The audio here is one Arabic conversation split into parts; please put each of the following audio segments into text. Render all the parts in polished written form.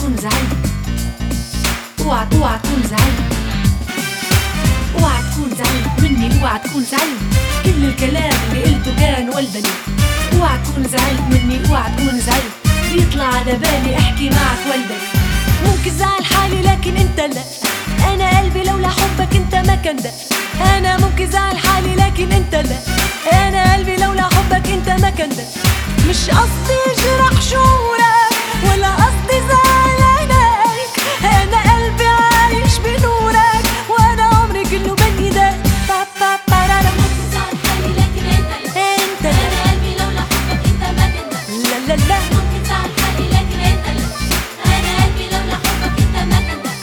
تكون زعلت، اوعى تكون زعلت، اوعى تكون زعلت مني، اوعى تكون زعلت. كل الكلام اللي قلته كان ولدني. اوعى تكون زعلت مني، اوعى تكون زعلت. بيطلع على بالي احكي معك ولدني. ممكن زعل حالي لكن انت لا. انا قلبي لولا حبك انت ما كان ده. انا ممكن زعل حالي لكن انت لا. انا قلبي لولا حبك انت ما كان ده. مش قصدي اجرح شعورك ولا قصدي زعل عينيك. انا قلبي عايش بنورك وانا عمري كله بين ايديك. ممكن زعل حالي لكن انت لا. انا قلبي لولا حبك انت ما كان ده. لا لا لا. ممكن زعل حالي لكن انت لا. انا قلبي لولا حبك انت ما كان ده.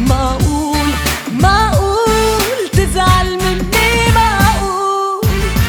معقول تزعل مني؟ معقول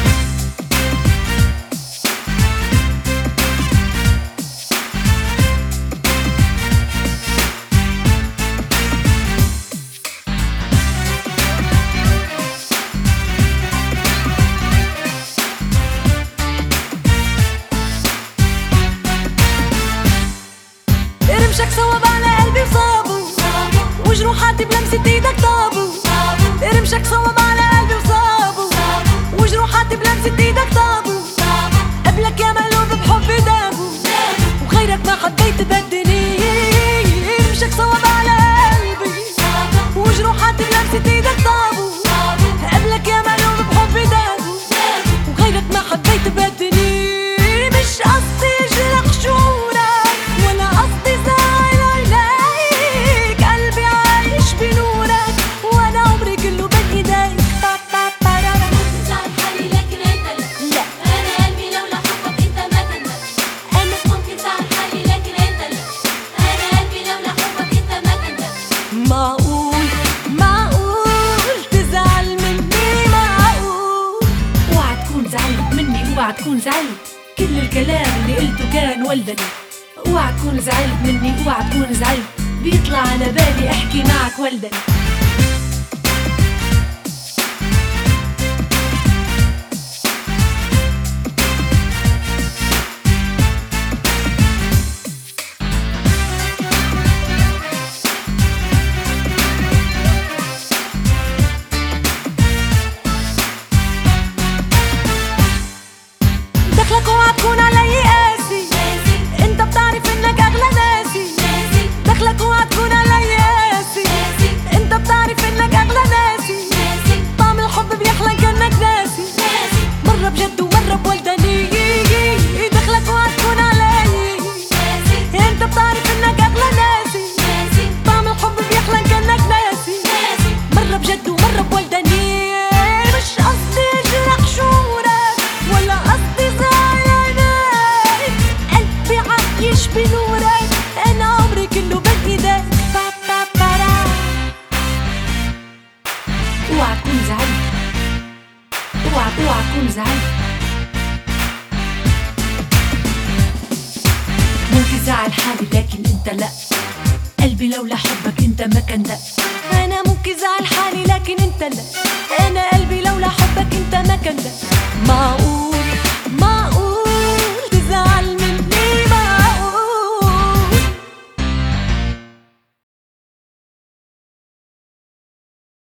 ارمشك صوب على قلبي وصابه، وجروحاتي بلمسة ايدك طابوا. ارمشك صوب على قلبي وصابه، وجروحاتي بلمسة ايدك طابوا. قبلك يا مقلوب بحبي دابوا، وغيرك ما حبيت بدني. ارمشك صوب على قلبي، وجروحاتي بلمسة ايدك طابوا. قبلك يا مقلوب بحبي دابوا، وغيرك ما حبيت بدني. مش قصدي اجرح شعورك ولا قصدي زعل عينيك. قلبي عايش بنورك وانا عمري كله بين ايديك. ممكن زعل حالي لكن انت لا. انا قلبي لولا حبك انت ما كان ده. ممكن زعل حالي لكن انت لا. انا قلبي لولا حبك انت ما كان ده. معقول تزعل مني؟ معقول اوعى تكون زعلت مني، اوعى تكون زعلت. كل الكلام اللي قلته كان ولدني. اوعى تكون زعلت مني، اوعى تكون زعلت. بيطلع على بالي احكي معك ولدني. دخلك اوعى تكون علي قاسي، انت بتعرف انك اغلى ناسي. دخلك اوعى تكون علي قاسي، انت بتعرف انك اغلى ناسي. طعم الحب بيحلى كانك ناسي، مرة بجد ومرة بولدني. دخلك اوعى تكون علي، انت بتعرف انك اغلى ناسي. طعم الحب بيحلى كانك ناسي، مرة بجد ومرة بولدني. مش قصدي اجرح شعورك ولا قصدي زعل عينيك. قلبي عايش بنورك انا عمري كله بين ايديك. اوعى تكون زعلت، اوعى تكون زعلت. ممكن زعل حالي لكن انت لا. قلبي لولا حبك انت ما كان ده. انا ممكن زعل حالي لكن انت لا. انا قلبي لولا حبك انت ما كان ده. معقول